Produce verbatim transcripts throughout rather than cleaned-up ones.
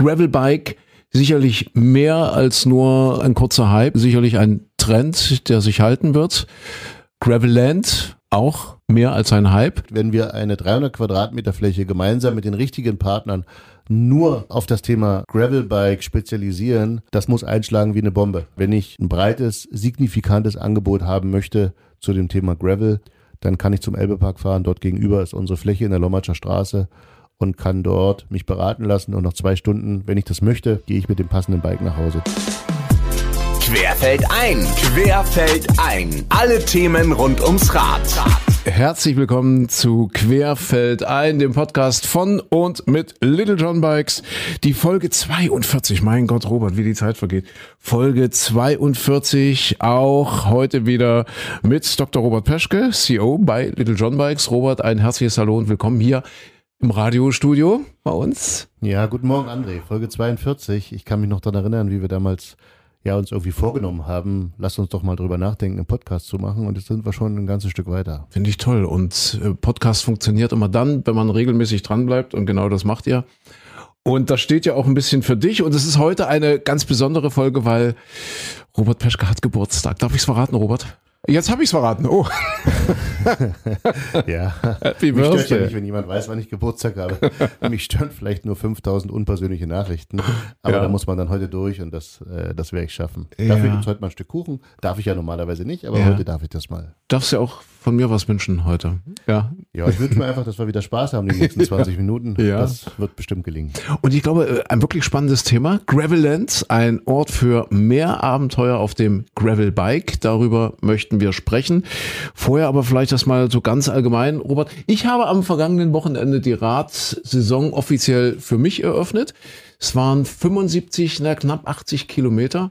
Gravelbike sicherlich mehr als nur ein kurzer Hype, sicherlich ein Trend, der sich halten wird. Gravelland auch mehr als ein Hype. Wenn wir eine dreihundert Quadratmeter Fläche gemeinsam mit den richtigen Partnern nur auf das Thema Gravelbike spezialisieren, das muss einschlagen wie eine Bombe. Wenn ich ein breites, signifikantes Angebot haben möchte zu dem Thema Gravel, dann kann ich zum Elbepark fahren. Dort gegenüber ist unsere Fläche in der Lommatscher Straße und kann dort mich beraten lassen. Und nach zwei Stunden, wenn ich das möchte, gehe ich mit dem passenden Bike nach Hause. Querfeld ein, Querfeld ein. Alle Themen rund ums Rad. Herzlich willkommen zu Querfeld ein, dem Podcast von und mit Little John Bikes. Die Folge zweiundvierzig, mein Gott, Robert, wie die Zeit vergeht. Folge zweiundvierzig, auch heute wieder mit Doktor Robert Peschke, C E O bei Little John Bikes. Robert, ein herzliches Hallo und willkommen hier im Radiostudio bei uns. Ja, guten Morgen, André. Folge zweiundvierzig. Ich kann mich noch daran erinnern, wie wir damals ja uns irgendwie vorgenommen haben, lasst uns doch mal drüber nachdenken, einen Podcast zu machen, und jetzt sind wir schon ein ganzes Stück weiter. Finde ich toll, und äh, Podcast funktioniert immer dann, wenn man regelmäßig dran bleibt, und genau das macht ihr. Und das steht ja auch ein bisschen für dich, und es ist heute eine ganz besondere Folge, weil Robert Peschke hat Geburtstag. Darf ich es verraten, Robert? Jetzt habe ich es verraten. Oh. Ja, Happy mich stört Birthday. ja nicht, wenn jemand weiß, wann ich Geburtstag habe. Mich stören vielleicht nur fünftausend unpersönliche Nachrichten, aber Ja. da muss man dann heute durch, und das, äh, das werde ich schaffen. Ja. Dafür gibt es heute mal ein Stück Kuchen. Darf ich ja normalerweise nicht, aber Ja. heute darf ich das mal. Darfst ja auch von mir was wünschen heute. Ja. Ja, ich wünsche mir einfach, dass wir wieder Spaß haben die nächsten zwanzig Minuten. Ja. Das wird bestimmt gelingen. Und ich glaube, ein wirklich spannendes Thema. Gravelland, ein Ort für mehr Abenteuer auf dem Gravelbike. Darüber möchten wir sprechen. Vorher aber vielleicht das mal so ganz allgemein. Robert, ich habe am vergangenen Wochenende die Radsaison offiziell für mich eröffnet. Es waren fünfundsiebzig, na, knapp achtzig Kilometer.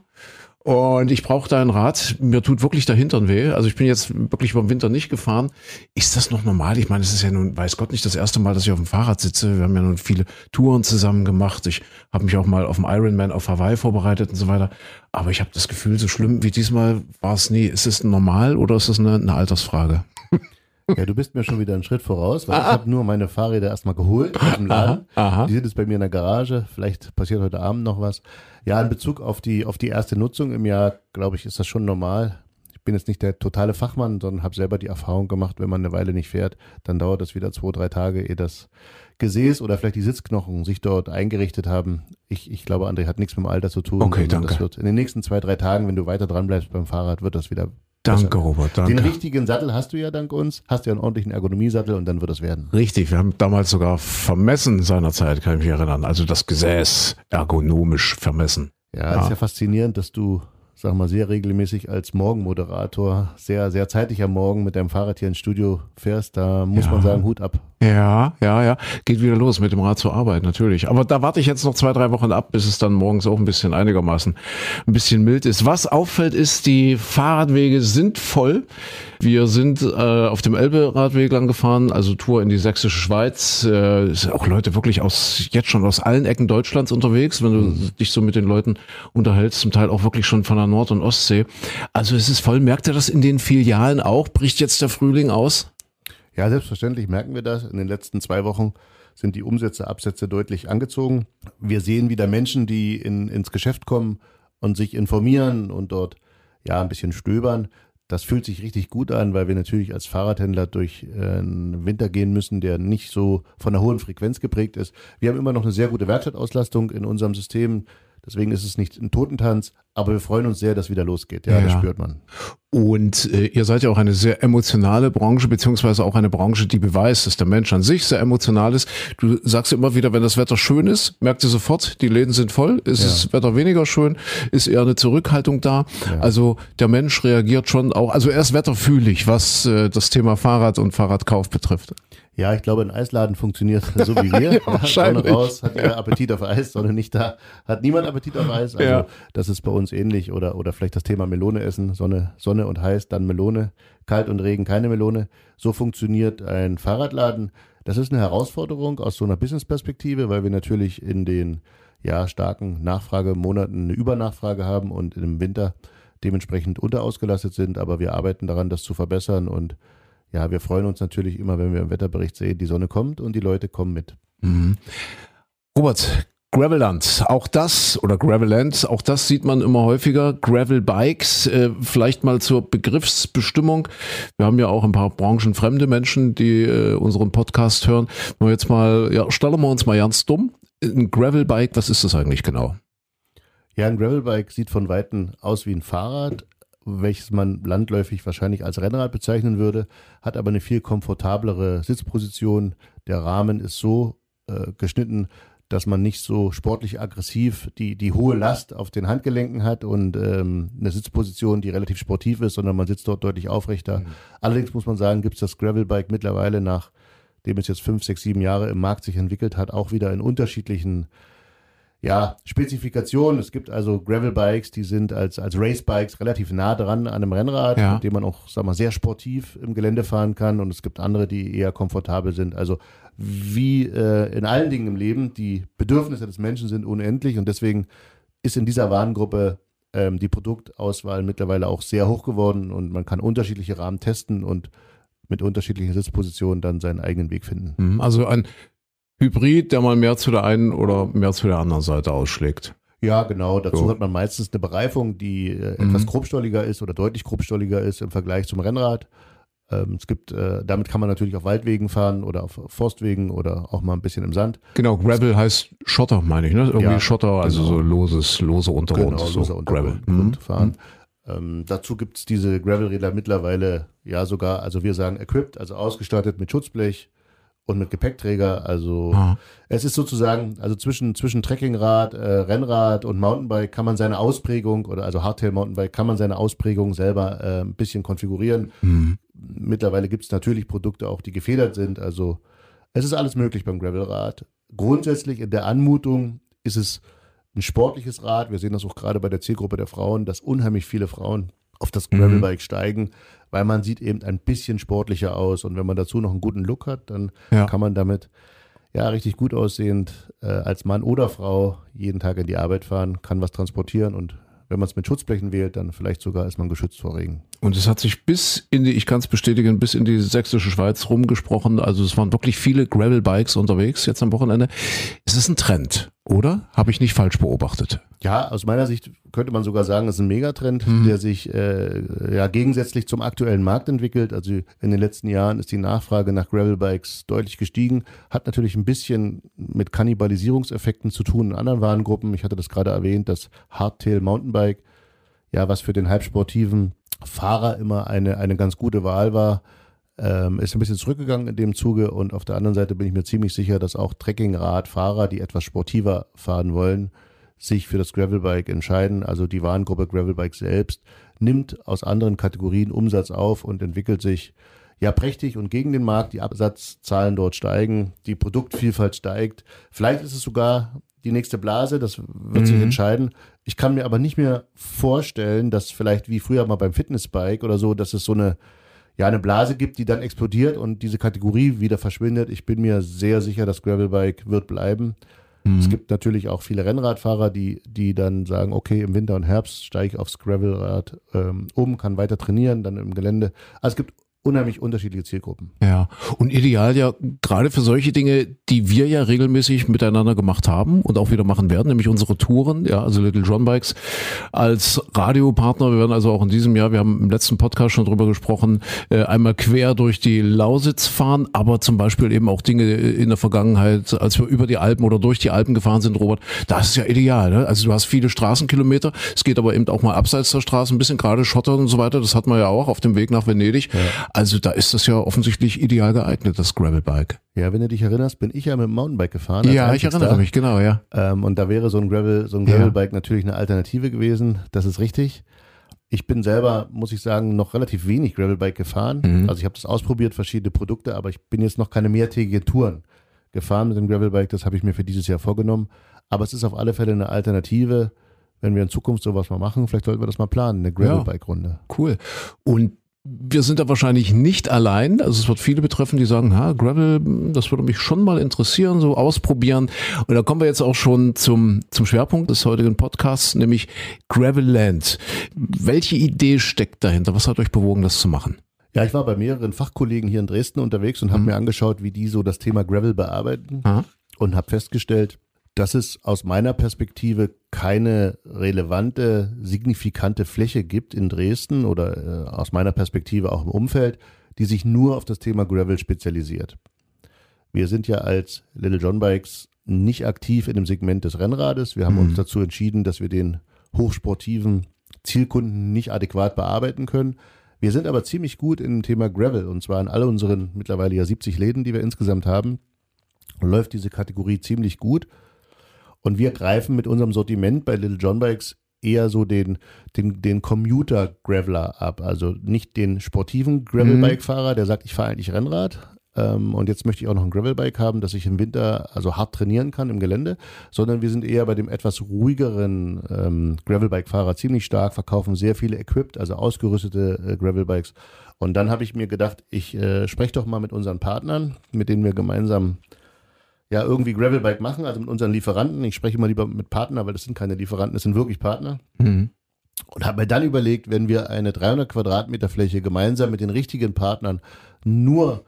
Und ich brauchte ein Rad. Mir tut wirklich der Hintern weh. Also ich bin jetzt wirklich über den Winter nicht gefahren. Ist das noch normal? Ich meine, es ist ja nun, weiß Gott, nicht das erste Mal, dass ich auf dem Fahrrad sitze. Wir haben ja nun viele Touren zusammen gemacht. Ich habe mich auch mal auf dem Ironman auf Hawaii vorbereitet und so weiter. Aber ich habe das Gefühl, so schlimm wie diesmal war es nie. Ist es normal oder ist es eine, eine Altersfrage? Ja, du bist mir schon wieder einen Schritt voraus, weil ich habe nur meine Fahrräder erstmal geholt aus dem Laden. Aha, aha. Die sind jetzt bei mir in der Garage. Vielleicht passiert heute Abend noch was. Ja, in Bezug auf die auf die erste Nutzung im Jahr, glaube ich, ist das schon normal. Ich bin jetzt nicht der totale Fachmann, sondern habe selber die Erfahrung gemacht, wenn man eine Weile nicht fährt, dann dauert das wieder zwei, drei Tage, ehe das Gesäß oder vielleicht die Sitzknochen sich dort eingerichtet haben. Ich, ich glaube, André, hat nichts mit dem Alter zu tun. Okay, sondern danke. Das wird in den nächsten zwei, drei Tagen, wenn du weiter dran bleibst beim Fahrrad, wird das wieder Danke, besser. Robert, Den danke. richtigen Sattel hast du ja dank uns, hast ja einen ordentlichen Ergonomiesattel, und dann wird es werden. Richtig, wir haben damals sogar vermessen seinerzeit, kann ich mich erinnern. Also das Gesäß ergonomisch vermessen. Ja, Ja. ist ja faszinierend, dass du, sag mal, sehr regelmäßig als Morgenmoderator, sehr, sehr zeitig am Morgen mit deinem Fahrrad hier ins Studio fährst. Da muss Ja. man sagen, Hut ab. Ja, ja, ja. Geht wieder los mit dem Rad zur Arbeit, natürlich. Aber da warte ich jetzt noch zwei, drei Wochen ab, bis es dann morgens auch ein bisschen einigermaßen ein bisschen mild ist. Was auffällt, ist, die Fahrradwege sind voll. Wir sind äh, auf dem Elbe-Radweg lang gefahren, also Tour in die sächsische Schweiz. Äh, es sind auch Leute wirklich aus, jetzt schon aus allen Ecken Deutschlands unterwegs, wenn du mhm. dich so mit den Leuten unterhältst, zum Teil auch wirklich schon von der Nord- und Ostsee. Also es ist voll. Merkt ihr das in den Filialen auch? Bricht jetzt der Frühling aus? Ja, selbstverständlich merken wir das. In den letzten zwei Wochen sind die Umsätze, Absätze deutlich angezogen. Wir sehen wieder Menschen, die in, ins Geschäft kommen und sich informieren und dort ja ein bisschen stöbern. Das fühlt sich richtig gut an, weil wir natürlich als Fahrradhändler durch äh, einen Winter gehen müssen, der nicht so von einer hohen Frequenz geprägt ist. Wir haben immer noch eine sehr gute Werkstattauslastung in unserem System. Deswegen ist es nicht ein Totentanz, aber wir freuen uns sehr, dass wieder losgeht. Ja, Ja. das spürt man. Und äh, ihr seid ja auch eine sehr emotionale Branche, beziehungsweise auch eine Branche, die beweist, dass der Mensch an sich sehr emotional ist. Du sagst immer wieder, wenn das Wetter schön ist, merkt ihr sofort, die Läden sind voll. Ist Ja. das Wetter weniger schön, ist eher eine Zurückhaltung da. Ja. Also der Mensch reagiert schon auch, also er ist wetterfühlig, was äh, das Thema Fahrrad und Fahrradkauf betrifft. Ja, ich glaube, ein Eisladen funktioniert so wie wir. Ja, wahrscheinlich. Sonne raus, hat jeder Appetit auf Eis, Sonne nicht da, hat niemand Appetit auf Eis. Also Ja. das ist bei uns ähnlich. Oder, oder vielleicht das Thema Melone essen, Sonne, Sonne und heiß, dann Melone, kalt und Regen, keine Melone. So funktioniert ein Fahrradladen. Das ist eine Herausforderung aus so einer Business-Perspektive, weil wir natürlich in den ja, starken Nachfragemonaten eine Übernachfrage haben und im Winter dementsprechend unterausgelastet sind. Aber wir arbeiten daran, das zu verbessern, und ja, wir freuen uns natürlich immer, wenn wir im Wetterbericht sehen, die Sonne kommt und die Leute kommen mit. Mhm. Robert, Gravelland, auch das, oder Gravelland, auch das sieht man immer häufiger. Gravelbikes, äh, vielleicht mal zur Begriffsbestimmung. Wir haben ja auch ein paar branchenfremde Menschen, die äh, unseren Podcast hören. Nur jetzt mal, ja, stellen wir uns mal ganz dumm. Ein Gravelbike, was ist das eigentlich genau? Ja, ein Gravelbike sieht von Weitem aus wie ein Fahrrad, welches man landläufig wahrscheinlich als Rennrad bezeichnen würde, hat aber eine viel komfortablere Sitzposition. Der Rahmen ist so äh, geschnitten, dass man nicht so sportlich aggressiv die, die hohe Last auf den Handgelenken hat und ähm, eine Sitzposition, die relativ sportiv ist, sondern man sitzt dort deutlich aufrechter. Mhm. Allerdings muss man sagen, gibt es das Gravelbike mittlerweile, nachdem es jetzt fünf, sechs, sieben Jahre im Markt sich entwickelt hat, auch wieder in unterschiedlichen ja, Spezifikationen. Es gibt also Gravelbikes, die sind als, als Racebikes relativ nah dran an einem Rennrad, ja, mit dem man auch, sag mal, sehr sportiv im Gelände fahren kann. Und es gibt andere, die eher komfortabel sind. Also wie äh, in allen Dingen im Leben, die Bedürfnisse des Menschen sind unendlich. Und deswegen ist in dieser Warengruppe ähm, die Produktauswahl mittlerweile auch sehr hoch geworden. Und man kann unterschiedliche Rahmen testen und mit unterschiedlichen Sitzpositionen dann seinen eigenen Weg finden. Also ein Hybrid, der mal mehr zu der einen oder mehr zu der anderen Seite ausschlägt. Ja, genau. Dazu so. hat man meistens eine Bereifung, die äh, etwas mhm. grobstolliger ist oder deutlich grobstolliger ist im Vergleich zum Rennrad. Ähm, es gibt, äh, damit kann man natürlich auf Waldwegen fahren oder auf Forstwegen oder auch mal ein bisschen im Sand. Genau, Gravel heißt Schotter, meine ich, ne? Irgendwie ja, Schotter, also genau. so loses, lose Untergrund. Genau, so loser Untergrund mhm. fahren. Mhm. Ähm, dazu gibt es diese Gravelräder mittlerweile ja sogar, also wir sagen equipped, also ausgestattet mit Schutzblech und mit Gepäckträger, also ah. es ist sozusagen, also zwischen, zwischen Trekkingrad, äh, Rennrad und Mountainbike kann man seine Ausprägung, oder also Hardtail Mountainbike, kann man seine Ausprägung selber äh, ein bisschen konfigurieren. Mhm. Mittlerweile gibt es natürlich Produkte auch, die gefedert sind, also es ist alles möglich beim Gravelrad. Grundsätzlich in der Anmutung ist es ein sportliches Rad, wir sehen das auch gerade bei der Zielgruppe der Frauen, dass unheimlich viele Frauen auf das Gravelbike mhm. steigen, weil man sieht eben ein bisschen sportlicher aus und wenn man dazu noch einen guten Look hat, dann ja. kann man damit ja richtig gut aussehend äh, als Mann oder Frau jeden Tag in die Arbeit fahren, kann was transportieren und wenn man es mit Schutzblechen wählt, dann vielleicht sogar ist man geschützt vor Regen. Und es hat sich bis in die, ich kann es bestätigen, bis in die sächsische Schweiz rumgesprochen. Also es waren wirklich viele Gravelbikes unterwegs jetzt am Wochenende. Es ist ein Trend, oder? Habe ich nicht falsch beobachtet? Ja, aus meiner Sicht könnte man sogar sagen, es ist ein Megatrend, mhm. der sich äh, ja gegensätzlich zum aktuellen Markt entwickelt. Also in den letzten Jahren ist die Nachfrage nach Gravelbikes deutlich gestiegen. Hat natürlich ein bisschen mit Kannibalisierungseffekten zu tun in anderen Warengruppen. Ich hatte das gerade erwähnt, das Hardtail Mountainbike, ja, was für den halbsportiven Fahrer immer eine, eine ganz gute Wahl war, ähm, ist ein bisschen zurückgegangen in dem Zuge. Und auf der anderen Seite bin ich mir ziemlich sicher, dass auch Trekkingradfahrer, die etwas sportiver fahren wollen, sich für das Gravelbike entscheiden. Also die Warengruppe Gravelbike selbst nimmt aus anderen Kategorien Umsatz auf und entwickelt sich ja prächtig und gegen den Markt. Die Absatzzahlen dort steigen, die Produktvielfalt steigt. Vielleicht ist es sogar die nächste Blase, das wird mhm. sich entscheiden. Ich kann mir aber nicht mehr vorstellen, dass vielleicht wie früher mal beim Fitnessbike oder so, dass es so eine ja eine Blase gibt, die dann explodiert und diese Kategorie wieder verschwindet. Ich bin mir sehr sicher, das Gravelbike wird bleiben. Mhm. Es gibt natürlich auch viele Rennradfahrer, die, die dann sagen, okay, im Winter und Herbst steige ich aufs Gravelrad ähm, um, kann weiter trainieren, dann im Gelände. Also es gibt unheimlich unterschiedliche Zielgruppen. Ja, und ideal ja gerade für solche Dinge, die wir ja regelmäßig miteinander gemacht haben und auch wieder machen werden, nämlich unsere Touren, ja, also Little John Bikes als Radiopartner. Wir werden also auch in diesem Jahr, wir haben im letzten Podcast schon drüber gesprochen, äh, einmal quer durch die Lausitz fahren, aber zum Beispiel eben auch Dinge in der Vergangenheit, als wir über die Alpen oder durch die Alpen gefahren sind, Robert, das ist ja ideal, ne? Also du hast viele Straßenkilometer, es geht aber eben auch mal abseits der Straße, ein bisschen gerade Schotter und so weiter, das hat man ja auch auf dem Weg nach Venedig. Ja. Also da ist das ja offensichtlich ideal geeignet, das Gravelbike. Ja, wenn du dich erinnerst, bin ich ja mit dem Mountainbike gefahren. Ja, ich erinnere mich, genau, ja. Ähm, und da wäre so ein Gravel, so ein Gravelbike ja. natürlich eine Alternative gewesen. Das ist richtig. Ich bin selber, muss ich sagen, noch relativ wenig Gravelbike gefahren. Mhm. Also ich habe das ausprobiert, verschiedene Produkte, aber ich bin jetzt noch keine mehrtägige Touren gefahren mit dem Gravelbike. Das habe ich mir für dieses Jahr vorgenommen. Aber es ist auf alle Fälle eine Alternative, wenn wir in Zukunft sowas mal machen. Vielleicht sollten wir das mal planen, eine Gravelbike-Runde. Ja, cool. Und wir sind da wahrscheinlich nicht allein. Also es wird viele betreffen, die sagen, ha, Gravel, das würde mich schon mal interessieren, so ausprobieren. Und da kommen wir jetzt auch schon zum, zum Schwerpunkt des heutigen Podcasts, nämlich Gravelland. Welche Idee steckt dahinter? Was hat euch bewogen, das zu machen? Ja, ich war bei mehreren Fachkollegen hier in Dresden unterwegs und habe mhm. mir angeschaut, wie die so das Thema Gravel bearbeiten. Aha. Und habe festgestellt, dass es aus meiner Perspektive keine relevante, signifikante Fläche gibt in Dresden oder äh, aus meiner Perspektive auch im Umfeld, die sich nur auf das Thema Gravel spezialisiert. Wir sind ja als Little John Bikes nicht aktiv in dem Segment des Rennrades. Wir haben mhm. uns dazu entschieden, dass wir den hochsportiven Zielkunden nicht adäquat bearbeiten können. Wir sind aber ziemlich gut im Thema Gravel und zwar in all unseren mittlerweile ja siebzig Läden, die wir insgesamt haben, läuft diese Kategorie ziemlich gut. Und wir greifen mit unserem Sortiment bei Little John Bikes eher so den, den, den Commuter-Graveler ab. Also nicht den sportiven Gravelbike-Fahrer, der sagt, ich fahre eigentlich Rennrad ähm, und jetzt möchte ich auch noch ein Gravelbike haben, dass ich im Winter also hart trainieren kann im Gelände, sondern wir sind eher bei dem etwas ruhigeren ähm, Gravelbike-Fahrer ziemlich stark, verkaufen sehr viele equipped, also ausgerüstete äh, Gravelbikes. Und dann habe ich mir gedacht, ich äh, spreche doch mal mit unseren Partnern, mit denen wir gemeinsam ja irgendwie Gravelbike machen, also mit unseren Lieferanten. Ich spreche immer lieber mit Partner, weil das sind keine Lieferanten, das sind wirklich Partner. Mhm. Und habe mir dann überlegt, wenn wir eine dreihundert Quadratmeter Fläche gemeinsam mit den richtigen Partnern nur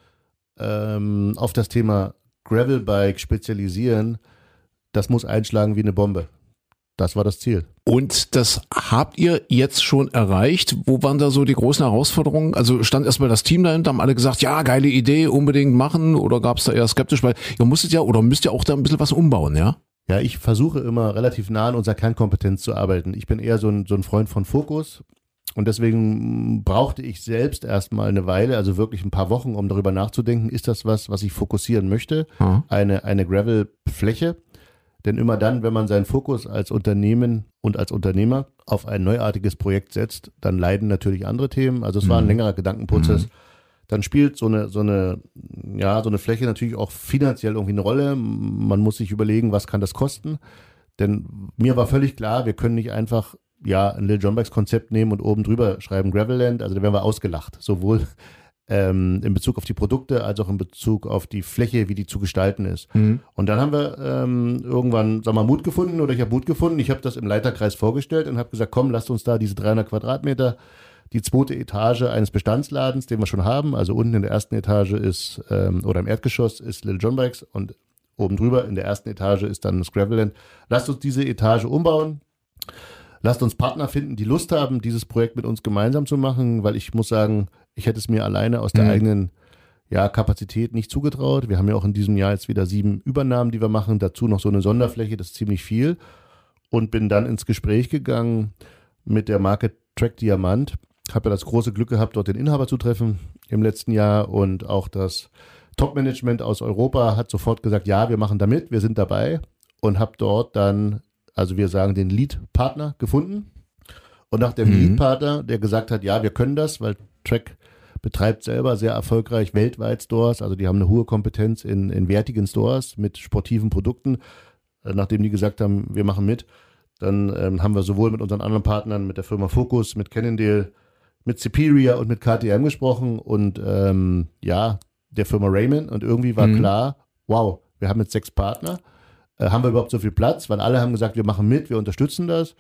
ähm, auf das Thema Gravelbike spezialisieren, das muss einschlagen wie eine Bombe. Das war das Ziel. Und das habt ihr jetzt schon erreicht? Wo waren da so die großen Herausforderungen? Also stand erstmal das Team dahinter, haben alle gesagt, ja, geile Idee, unbedingt machen, oder gab es da eher skeptisch? Weil ihr musstet ja oder müsst ja auch da ein bisschen was umbauen, ja? Ja, ich versuche immer relativ nah an unserer Kernkompetenz zu arbeiten. Ich bin eher so ein, so ein Freund von Fokus und deswegen brauchte ich selbst erstmal eine Weile, also wirklich ein paar Wochen, um darüber nachzudenken, ist das was, was ich fokussieren möchte? Hm. Eine, eine Gravel-Fläche. Denn immer dann, wenn man seinen Fokus als Unternehmen und als Unternehmer auf ein neuartiges Projekt setzt, dann leiden natürlich andere Themen. Also es war ein längerer Gedankenprozess. Mhm. Dann spielt so eine, so eine, ja, so eine Fläche natürlich auch finanziell irgendwie eine Rolle. Man muss sich überlegen, was kann das kosten? Denn mir war völlig klar, wir können nicht einfach, ja, ein Little John Bikes Konzept nehmen und oben drüber schreiben Gravelland. Also da werden wir ausgelacht. Sowohl Ähm, in Bezug auf die Produkte, als auch in Bezug auf die Fläche, wie die zu gestalten ist. Mhm. Und dann haben wir ähm, irgendwann, sagen wir mal, Mut gefunden, oder ich habe Mut gefunden. Ich habe das im Leiterkreis vorgestellt und habe gesagt, komm, lasst uns da diese dreihundert Quadratmeter, die zweite Etage eines Bestandsladens, den wir schon haben, also unten in der ersten Etage ist, ähm, oder im Erdgeschoss ist Little John Bikes und oben drüber in der ersten Etage ist dann das Gravelland. Lasst uns diese Etage umbauen. Lasst uns Partner finden, die Lust haben, dieses Projekt mit uns gemeinsam zu machen, weil ich muss sagen, ich hätte es mir alleine aus der mhm. eigenen ja, Kapazität nicht zugetraut. Wir haben ja auch in diesem Jahr jetzt wieder sieben Übernahmen, die wir machen, dazu noch so eine Sonderfläche, das ist ziemlich viel. Und bin dann ins Gespräch gegangen mit der Marke Track Diamant. Habe ja das große Glück gehabt, dort den Inhaber zu treffen im letzten Jahr und auch das Top-Management aus Europa hat sofort gesagt, ja, wir machen da mit, wir sind dabei und habe dort dann, also wir sagen, den Lead-Partner gefunden. Und nach dem mhm. Lead-Partner, der gesagt hat, ja, wir können das, weil Track betreibt selber sehr erfolgreich weltweit Stores, also die haben eine hohe Kompetenz in, in wertigen Stores mit sportiven Produkten. Nachdem die gesagt haben, wir machen mit, dann ähm, haben wir sowohl mit unseren anderen Partnern, mit der Firma Focus, mit Cannondale, mit Superior und mit K T M gesprochen und ähm, ja, der Firma Raymond, und irgendwie war mhm. klar, wow, wir haben jetzt sechs Partner, äh, haben wir überhaupt so viel Platz? Weil alle haben gesagt, wir machen mit, wir unterstützen das.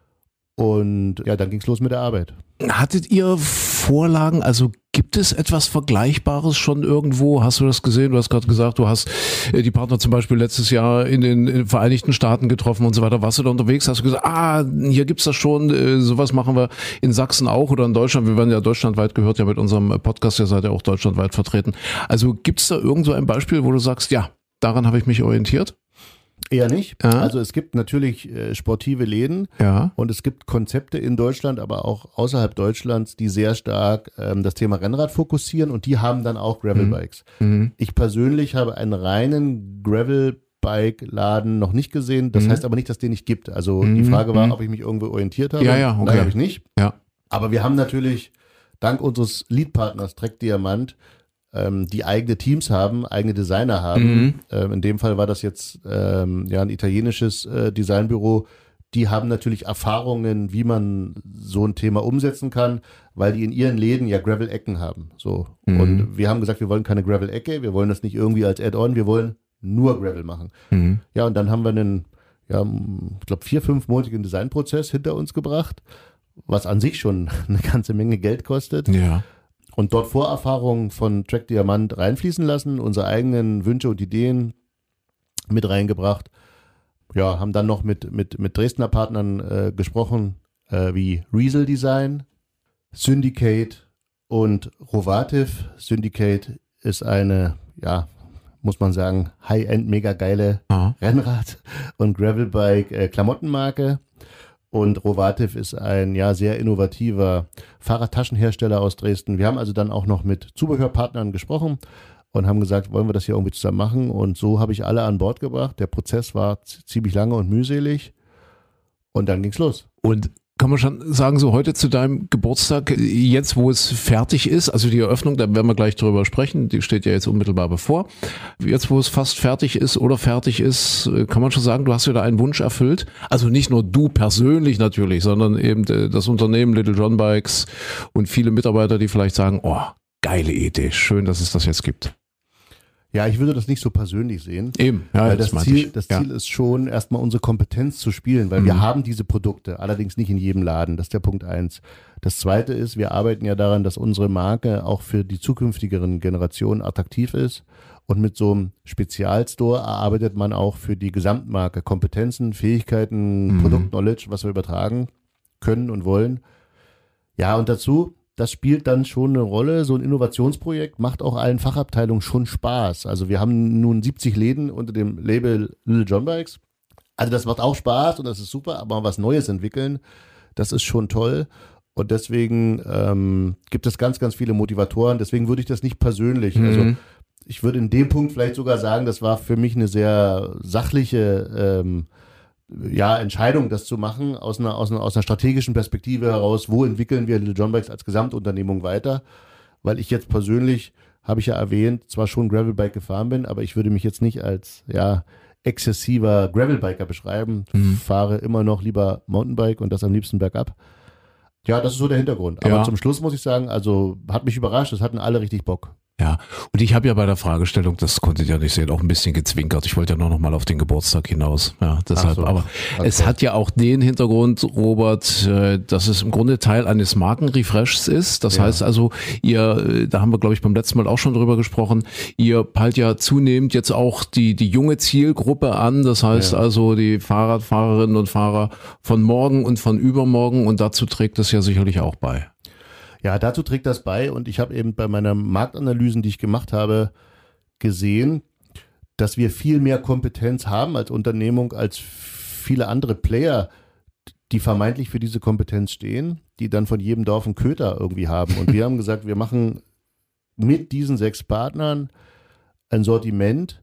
Und ja, dann ging es los mit der Arbeit. Hattet ihr Vorlagen, also gibt es etwas Vergleichbares schon irgendwo? Hast du das gesehen? Du hast gerade gesagt, du hast die Partner zum Beispiel letztes Jahr in den, in den Vereinigten Staaten getroffen und so weiter. Warst du da unterwegs? Hast du gesagt, ah, hier gibt's das schon, äh, sowas machen wir in Sachsen auch oder in Deutschland? Wir werden ja deutschlandweit, gehört ja mit unserem Podcast, ihr seid ja auch deutschlandweit vertreten. Also gibt's da irgend so ein Beispiel, wo du sagst, ja, daran habe ich mich orientiert? Eher nicht. Ja. Also es gibt natürlich äh, sportive Läden ja. und es gibt Konzepte in Deutschland, aber auch außerhalb Deutschlands, die sehr stark ähm, das Thema Rennrad fokussieren und die haben dann auch Gravelbikes. Mhm. Ich persönlich habe einen reinen Gravelbike-Laden noch nicht gesehen. Das mhm. heißt aber nicht, dass den nicht gibt. Also mhm. die Frage war, ob ich mich irgendwo orientiert habe. Ja, ja, okay. Nein, habe ich nicht. Ja. Aber wir haben natürlich dank unseres Lead-Partners Track Diamant die eigene Teams haben, eigene Designer haben. Mhm. Ähm, in dem Fall war das jetzt ähm, ja ein italienisches äh, Designbüro. Die haben natürlich Erfahrungen, wie man so ein Thema umsetzen kann, weil die in ihren Läden ja Gravel-Ecken haben. So. Mhm. Und wir haben gesagt, wir wollen keine Gravel-Ecke, wir wollen das nicht irgendwie als Add-on, wir wollen nur Gravel machen. Mhm. Ja, und dann haben wir einen, ja, ich glaube, vier-, fünfmonatigen Designprozess hinter uns gebracht, was an sich schon eine ganze Menge Geld kostet. Ja. Und dort Vorerfahrungen von Track Diamant reinfließen lassen, unsere eigenen Wünsche und Ideen mit reingebracht. ja, haben dann noch mit, mit, mit Dresdner Partnern äh, gesprochen, äh, wie Riesel Design, Syndicate und Rovativ. Syndicate ist eine, ja, muss man sagen, High-End, mega geile Aha. Rennrad- und Gravelbike-Klamottenmarke. Und Rovativ ist ein ja sehr innovativer Fahrradtaschenhersteller aus Dresden. Wir haben also dann auch noch mit Zubehörpartnern gesprochen und haben gesagt, wollen wir das hier irgendwie zusammen machen? Und so habe ich alle an Bord gebracht. Der Prozess war z- ziemlich lange und mühselig. Und dann ging's los. Und kann man schon sagen, so heute zu deinem Geburtstag, jetzt wo es fertig ist, also die Eröffnung, da werden wir gleich drüber sprechen, die steht ja jetzt unmittelbar bevor. Jetzt wo es fast fertig ist oder fertig ist, kann man schon sagen, du hast wieder einen Wunsch erfüllt. Also nicht nur du persönlich natürlich, sondern eben das Unternehmen Little John Bikes und viele Mitarbeiter, die vielleicht sagen, oh, geile Idee, schön, dass es das jetzt gibt. Ja, ich würde das nicht so persönlich sehen. Eben, ja, weil das, das Ziel, ich. das ja. Ziel ist schon, erstmal unsere Kompetenz zu spielen, weil mhm. wir haben diese Produkte, allerdings nicht in jedem Laden. Das ist der Punkt eins. Das zweite ist, wir arbeiten ja daran, dass unsere Marke auch für die zukünftigeren Generationen attraktiv ist. Und mit so einem Spezialstore erarbeitet man auch für die Gesamtmarke Kompetenzen, Fähigkeiten, mhm. Produkt-Knowledge, was wir übertragen können und wollen. Ja, und dazu, das spielt dann schon eine Rolle. So ein Innovationsprojekt macht auch allen Fachabteilungen schon Spaß. Also wir haben nun siebzig Läden unter dem Label Little John Bikes. Also das macht auch Spaß und das ist super, aber was Neues entwickeln, das ist schon toll. Und deswegen ähm, gibt es ganz, ganz viele Motivatoren. Deswegen würde ich das nicht persönlich, mhm. also ich würde in dem Punkt vielleicht sogar sagen, das war für mich eine sehr sachliche ähm, ja, Entscheidung, das zu machen, aus einer, aus einer, aus einer strategischen Perspektive heraus, wo entwickeln wir Little John Bikes als Gesamtunternehmung weiter, weil ich jetzt persönlich, habe ich ja erwähnt, zwar schon Gravelbike gefahren bin, aber ich würde mich jetzt nicht als, ja, exzessiver Gravelbiker beschreiben, mhm. fahre immer noch lieber Mountainbike und das am liebsten bergab. Ja, das ist so der Hintergrund. Aber ja. zum Schluss muss ich sagen, also hat mich überrascht, es hatten alle richtig Bock. Ja, und ich habe ja bei der Fragestellung, das konntet ihr ja nicht sehen, auch ein bisschen gezwinkert. Ich wollte ja nur noch mal auf den Geburtstag hinaus. Ja, deshalb. So. Aber okay. Es hat ja auch den Hintergrund, Robert, dass es im Grunde Teil eines Markenrefreshs ist. Das ja. heißt also, ihr, da haben wir, glaube ich, beim letzten Mal auch schon drüber gesprochen, ihr peilt ja zunehmend jetzt auch die die junge Zielgruppe an. Das heißt ja. also die Fahrradfahrerinnen und Fahrer von morgen und von übermorgen. Und dazu trägt es ja sicherlich auch bei. Ja, dazu trägt das bei und ich habe eben bei meiner Marktanalysen, die ich gemacht habe, gesehen, dass wir viel mehr Kompetenz haben als Unternehmung, als viele andere Player, die vermeintlich für diese Kompetenz stehen, die dann von jedem Dorf einen Köter irgendwie haben. Und wir haben gesagt, wir machen mit diesen sechs Partnern ein Sortiment,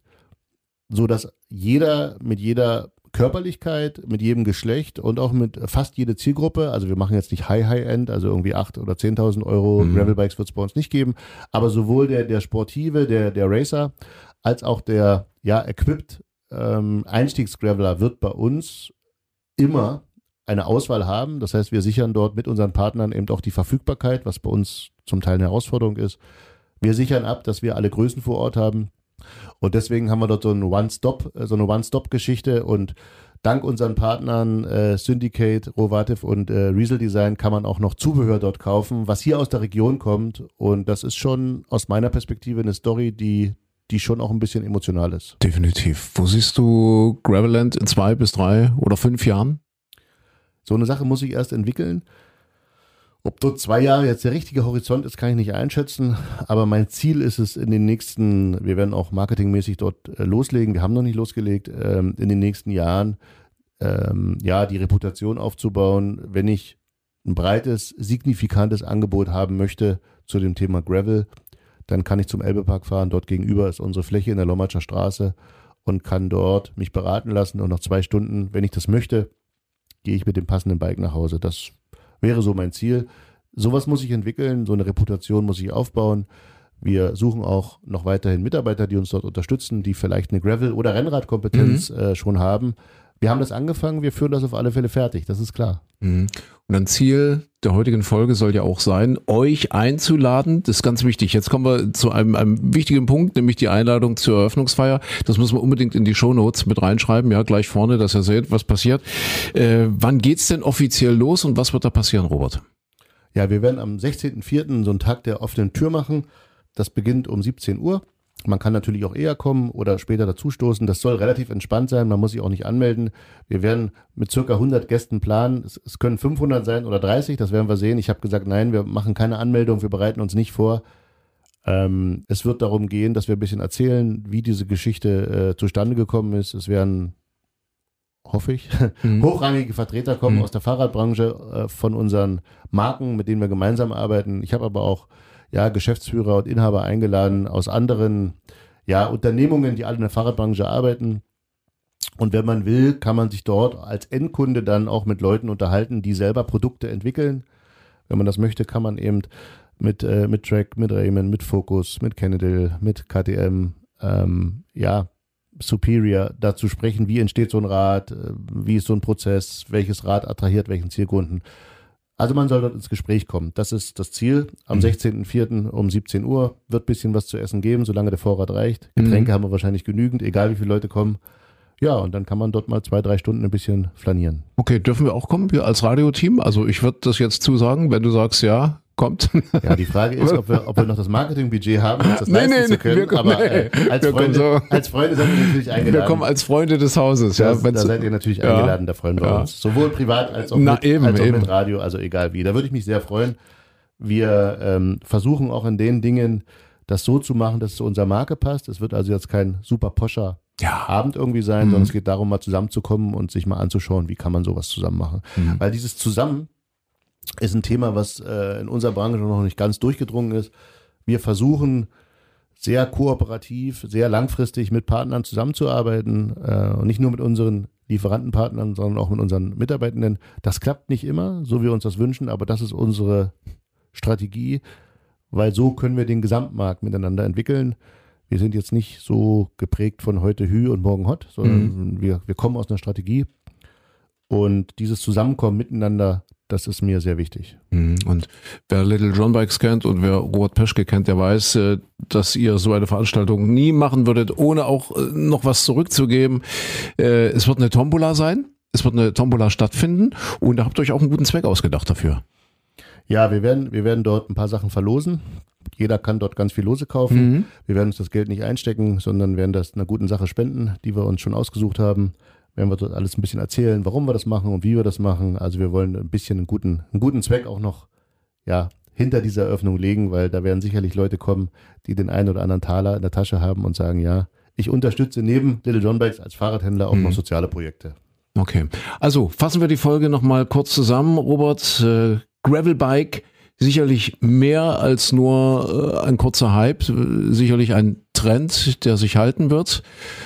so dass jeder mit jeder Körperlichkeit, mit jedem Geschlecht und auch mit fast jede Zielgruppe, also wir machen jetzt nicht High-High-End, also irgendwie acht oder zehntausend Euro mhm. Gravelbikes wird es bei uns nicht geben, aber sowohl der, der Sportive, der, der Racer, als auch der, ja, Equipped ähm, Einstiegsgraveler wird bei uns immer eine Auswahl haben. Das heißt, wir sichern dort mit unseren Partnern eben auch die Verfügbarkeit, was bei uns zum Teil eine Herausforderung ist. Wir sichern ab, dass wir alle Größen vor Ort haben. Und deswegen haben wir dort so eine One-Stop, so eine One-Stop-Geschichte und dank unseren Partnern äh, Syndicate, Rovativ und äh, Riesel Design kann man auch noch Zubehör dort kaufen, was hier aus der Region kommt und das ist schon aus meiner Perspektive eine Story, die, die schon auch ein bisschen emotional ist. Definitiv. Wo siehst du Gravelland in zwei bis drei oder fünf Jahren? So eine Sache muss ich erst entwickeln. Ob dort zwei Jahre jetzt der richtige Horizont ist, kann ich nicht einschätzen. Aber mein Ziel ist es in den nächsten, wir werden auch marketingmäßig dort äh, loslegen, wir haben noch nicht losgelegt, ähm, in den nächsten Jahren ähm, ja die Reputation aufzubauen, wenn ich ein breites, signifikantes Angebot haben möchte zu dem Thema Gravel, dann kann ich zum Elbepark fahren. Dort gegenüber ist unsere Fläche in der Lommatscher Straße und kann dort mich beraten lassen und nach zwei Stunden, wenn ich das möchte, gehe ich mit dem passenden Bike nach Hause. Das wäre so mein Ziel. Sowas muss ich entwickeln, so eine Reputation muss ich aufbauen. Wir suchen auch noch weiterhin Mitarbeiter, die uns dort unterstützen, die vielleicht eine Gravel- oder Rennradkompetenz mhm. äh, schon haben. Wir haben das angefangen, wir führen das auf alle Fälle fertig, das ist klar. Mhm. Und ein Ziel der heutigen Folge soll ja auch sein, euch einzuladen. Das ist ganz wichtig. Jetzt kommen wir zu einem, einem wichtigen Punkt, nämlich die Einladung zur Eröffnungsfeier. Das müssen wir unbedingt in die Shownotes mit reinschreiben. Ja, gleich vorne, dass ihr seht, was passiert. Äh, wann geht's denn offiziell los und was wird da passieren, Robert? Ja, wir werden am sechzehnten vierten so einen Tag der offenen Tür machen. Das beginnt um siebzehn Uhr. Man kann natürlich auch eher kommen oder später dazustoßen. Das soll relativ entspannt sein. Man muss sich auch nicht anmelden. Wir werden mit circa hundert Gästen planen. Es, es können fünfhundert sein oder dreißig. Das werden wir sehen. Ich habe gesagt, nein, wir machen keine Anmeldung. Wir bereiten uns nicht vor. Ähm, es wird darum gehen, dass wir ein bisschen erzählen, wie diese Geschichte äh, zustande gekommen ist. Es werden, hoffe ich, mhm. hochrangige Vertreter kommen mhm. aus der Fahrradbranche, äh, von unseren Marken, mit denen wir gemeinsam arbeiten. Ich habe aber auch ja, Geschäftsführer und Inhaber eingeladen aus anderen ja, Unternehmungen, die alle in der Fahrradbranche arbeiten. Und wenn man will, kann man sich dort als Endkunde dann auch mit Leuten unterhalten, die selber Produkte entwickeln. Wenn man das möchte, kann man eben mit, äh, mit Trek, mit Raymond, mit Focus, mit Cannondale, mit K T M, ähm, ja, Superior dazu sprechen, wie entsteht so ein Rad, äh, wie ist so ein Prozess, welches Rad attrahiert welchen Zielkunden. Also man soll dort ins Gespräch kommen. Das ist das Ziel. Am mhm. sechzehnten vierten um siebzehn Uhr wird ein bisschen was zu essen geben, solange der Vorrat reicht. Getränke mhm. haben wir wahrscheinlich genügend, egal wie viele Leute kommen. Ja, und dann kann man dort mal zwei, drei Stunden ein bisschen flanieren. Okay, dürfen wir auch kommen, wir als Radioteam? Also ich würde das jetzt zusagen, wenn du sagst, ja, kommt. Ja, die Frage ist, ob wir, ob wir noch das Marketingbudget haben, uns das nee, leisten nee, zu können. Kommen, aber äh, als, Freunde, so. als Freunde sind wir natürlich eingeladen. Wir kommen als Freunde des Hauses. Das, ja, da seid ihr natürlich ja. eingeladen, da freuen wir ja. uns. Sowohl privat als auch, Na, mit, eben, als auch eben. mit Radio, also egal wie. Da würde ich mich sehr freuen. Wir ähm, versuchen auch in den Dingen, das so zu machen, dass es zu unserer Marke passt. Es wird also jetzt kein super poscher ja. Abend irgendwie sein, mhm. sondern es geht darum, mal zusammenzukommen und sich mal anzuschauen, wie kann man sowas zusammen machen. Mhm. Weil dieses Zusammen ist ein Thema, was äh, in unserer Branche noch nicht ganz durchgedrungen ist. Wir versuchen sehr kooperativ, sehr langfristig mit Partnern zusammenzuarbeiten äh, und nicht nur mit unseren Lieferantenpartnern, sondern auch mit unseren Mitarbeitenden. Das klappt nicht immer, so wie wir uns das wünschen, aber das ist unsere Strategie, weil so können wir den Gesamtmarkt miteinander entwickeln. Wir sind jetzt nicht so geprägt von heute Hü und morgen Hot, sondern mhm. wir, wir kommen aus einer Strategie und dieses Zusammenkommen miteinander, das ist mir sehr wichtig. Und wer Little John Bikes kennt und wer Robert Peschke kennt, der weiß, dass ihr so eine Veranstaltung nie machen würdet, ohne auch noch was zurückzugeben. Es wird eine Tombola sein, es wird eine Tombola stattfinden und da habt ihr euch auch einen guten Zweck ausgedacht dafür. Ja, wir werden, wir werden dort ein paar Sachen verlosen. Jeder kann dort ganz viel Lose kaufen. Mhm. Wir werden uns das Geld nicht einstecken, sondern werden das einer guten Sache spenden, die wir uns schon ausgesucht haben. Werden wir dort alles ein bisschen erzählen, warum wir das machen und wie wir das machen. Also wir wollen ein bisschen einen guten, einen guten Zweck auch noch ja, hinter dieser Eröffnung legen, weil da werden sicherlich Leute kommen, die den einen oder anderen Taler in der Tasche haben und sagen, ja, ich unterstütze neben Little John Bikes als Fahrradhändler auch mhm. noch soziale Projekte. Okay, also fassen wir die Folge nochmal kurz zusammen. Robert, äh, Gravelbike, sicherlich mehr als nur äh, ein kurzer Hype, sicherlich ein Trend, der sich halten wird.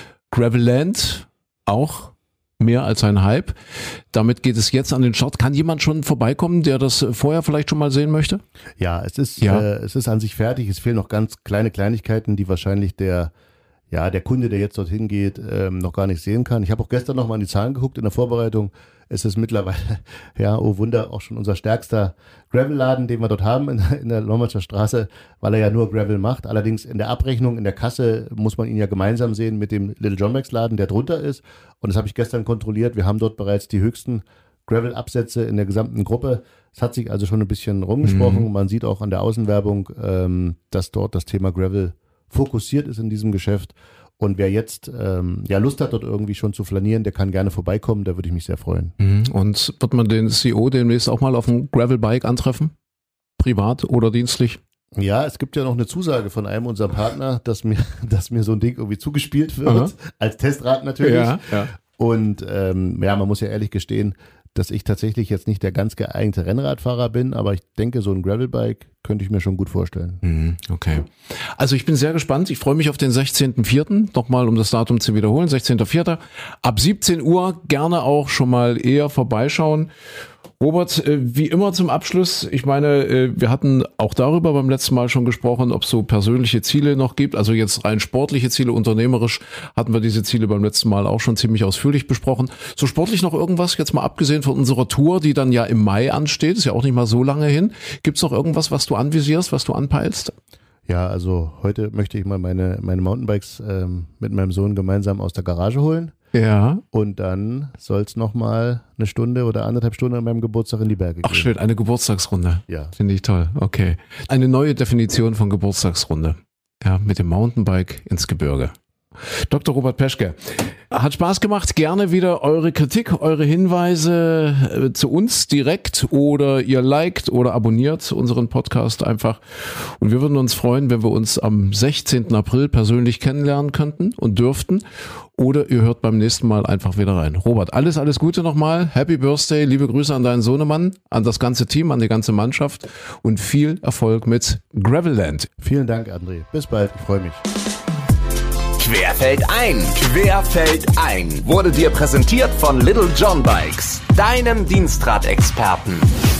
Gravelland auch mehr als ein Hype. Damit geht es jetzt an den Start. Kann jemand schon vorbeikommen, der das vorher vielleicht schon mal sehen möchte? Ja, es ist, ja. Äh, es ist an sich fertig. Es fehlen noch ganz kleine Kleinigkeiten, die wahrscheinlich der, ja, der Kunde, der jetzt dorthin geht, ähm, noch gar nicht sehen kann. Ich habe auch gestern noch mal an die Zahlen geguckt in der Vorbereitung. Es ist mittlerweile, ja, oh Wunder, auch schon unser stärkster Gravel-Laden, den wir dort haben in, in der Lommatscher Straße, weil er ja nur Gravel macht. Allerdings in der Abrechnung, in der Kasse muss man ihn ja gemeinsam sehen mit dem Little John Bikes Laden, der drunter ist. Und das habe ich gestern kontrolliert. Wir haben dort bereits die höchsten Gravel-Absätze in der gesamten Gruppe. Es hat sich also schon ein bisschen rumgesprochen. Mhm. Man sieht auch an der Außenwerbung, ähm, dass dort das Thema Gravel fokussiert ist in diesem Geschäft. Und wer jetzt ähm, ja Lust hat, dort irgendwie schon zu flanieren, der kann gerne vorbeikommen, da würde ich mich sehr freuen. Und wird man den C E O demnächst auch mal auf dem Gravelbike antreffen? Privat oder dienstlich? Ja, es gibt ja noch eine Zusage von einem unserer Partner, dass mir, dass mir so ein Ding irgendwie zugespielt wird, Aha. als Testrad natürlich. Ja, ja. Und ähm, ja, man muss ja ehrlich gestehen, dass ich tatsächlich jetzt nicht der ganz geeignete Rennradfahrer bin, aber ich denke, so ein Gravelbike könnte ich mir schon gut vorstellen. Okay. Also ich bin sehr gespannt. Ich freue mich auf den sechzehnten vierten Nochmal, um das Datum zu wiederholen. sechzehnten vierten Ab siebzehn Uhr gerne auch schon mal eher vorbeischauen. Robert, wie immer zum Abschluss, ich meine, wir hatten auch darüber beim letzten Mal schon gesprochen, ob es so persönliche Ziele noch gibt, also jetzt rein sportliche Ziele, unternehmerisch hatten wir diese Ziele beim letzten Mal auch schon ziemlich ausführlich besprochen. So sportlich noch irgendwas, jetzt mal abgesehen von unserer Tour, die dann ja im Mai ansteht, ist ja auch nicht mal so lange hin. Gibt es noch irgendwas, was du anvisierst, was du anpeilst? Ja, also heute möchte ich mal meine, meine Mountainbikes ähm, mit meinem Sohn gemeinsam aus der Garage holen. Ja. Und dann soll es nochmal eine Stunde oder anderthalb Stunden an meinem Geburtstag in die Berge gehen. Ach schön, eine Geburtstagsrunde. Ja. Finde ich toll. Okay. Eine neue Definition von Geburtstagsrunde. Ja, mit dem Mountainbike ins Gebirge. Doktor Robert Peschke, hat Spaß gemacht. Gerne wieder eure Kritik, eure Hinweise äh, zu uns direkt oder ihr liked oder abonniert unseren Podcast einfach. Und wir würden uns freuen, wenn wir uns am sechzehnten April persönlich kennenlernen könnten und dürften. Oder ihr hört beim nächsten Mal einfach wieder rein. Robert, alles, alles Gute nochmal. Happy Birthday, liebe Grüße an deinen Sohnemann, an das ganze Team, an die ganze Mannschaft und viel Erfolg mit Gravelland. Vielen Dank, André. Bis bald, ich freue mich. Querfeld ein, Querfeld ein wurde dir präsentiert von Little John Bikes, deinem Dienstradexperten.